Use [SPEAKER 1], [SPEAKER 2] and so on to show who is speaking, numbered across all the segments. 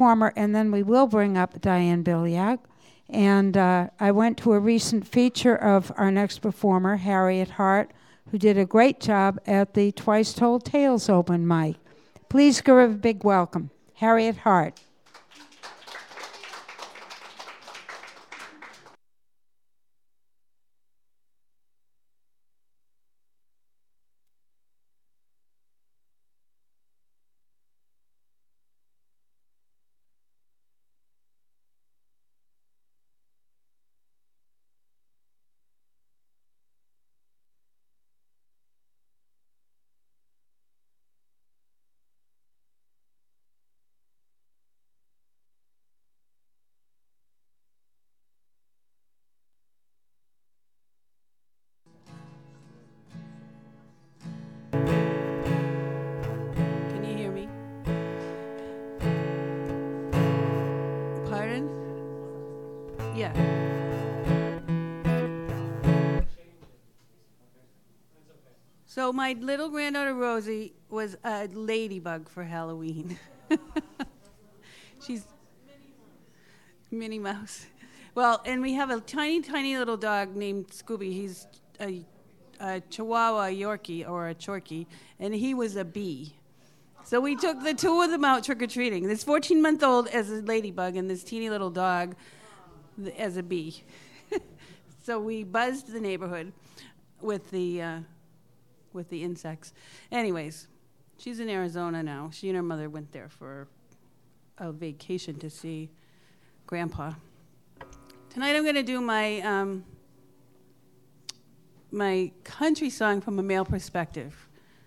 [SPEAKER 1] performer, and then we will bring up Diane Billiak. And I went to a recent feature of our next performer, Harriet Hart, who did a great job at the Twice Told Tales open mic. Please give her a big welcome, Harriet Hart.
[SPEAKER 2] So my little granddaughter Rosie was a ladybug for Halloween. She's Minnie Mouse. Well, and we have a tiny, tiny little dog named Scooby. He's a Chihuahua Yorkie or a Chorkie, and he was a bee. So we took the two of them out trick-or-treating. This 14-month-old as a ladybug and this teeny little dog as a bee. So we buzzed the neighborhood with the insects. Anyways, she's in Arizona now. She and her mother went there for a vacation to see Grandpa. Tonight I'm going to do my my country song from a male perspective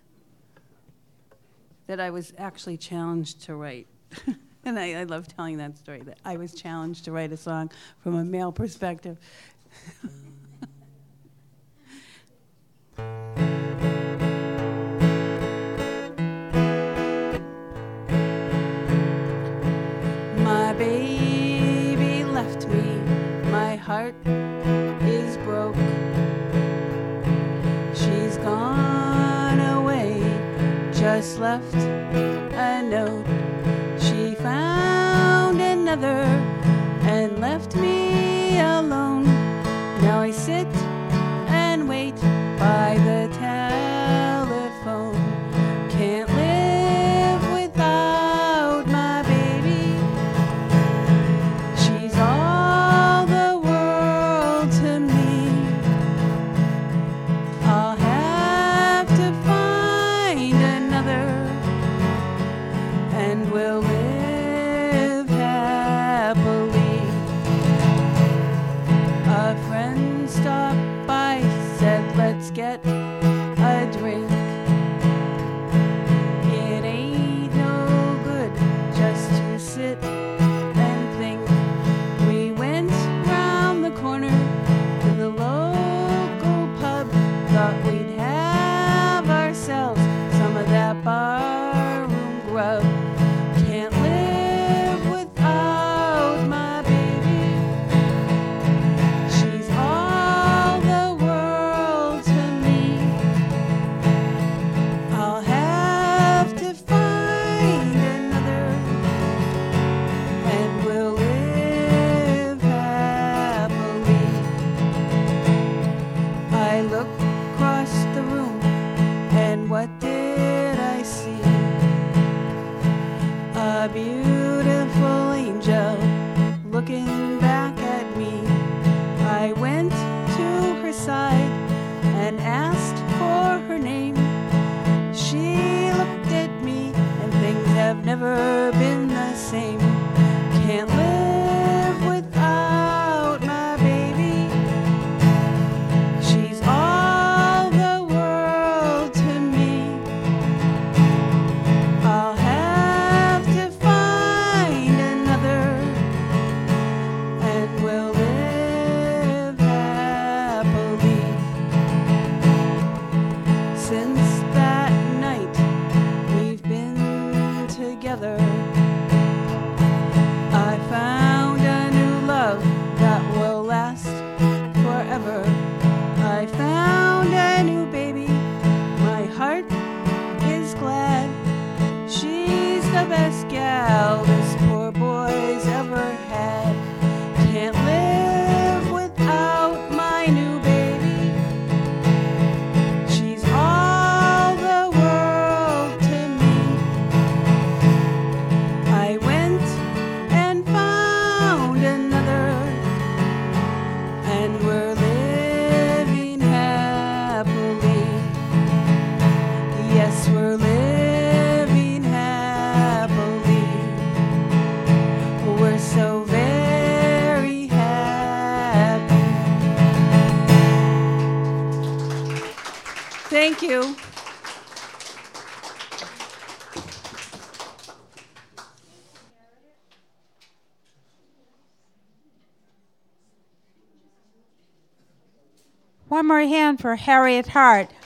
[SPEAKER 2] that I was actually challenged to write. And I love telling that story, that I was challenged to write a song from a male perspective. My baby left me, my heart is broke. She's gone away, just left a note. She found another and left me alone. Now I sit and wait by the telephone. Can't live without my baby. She's all the world to me. I'll have to find another and
[SPEAKER 1] One more hand for Harriet Hart.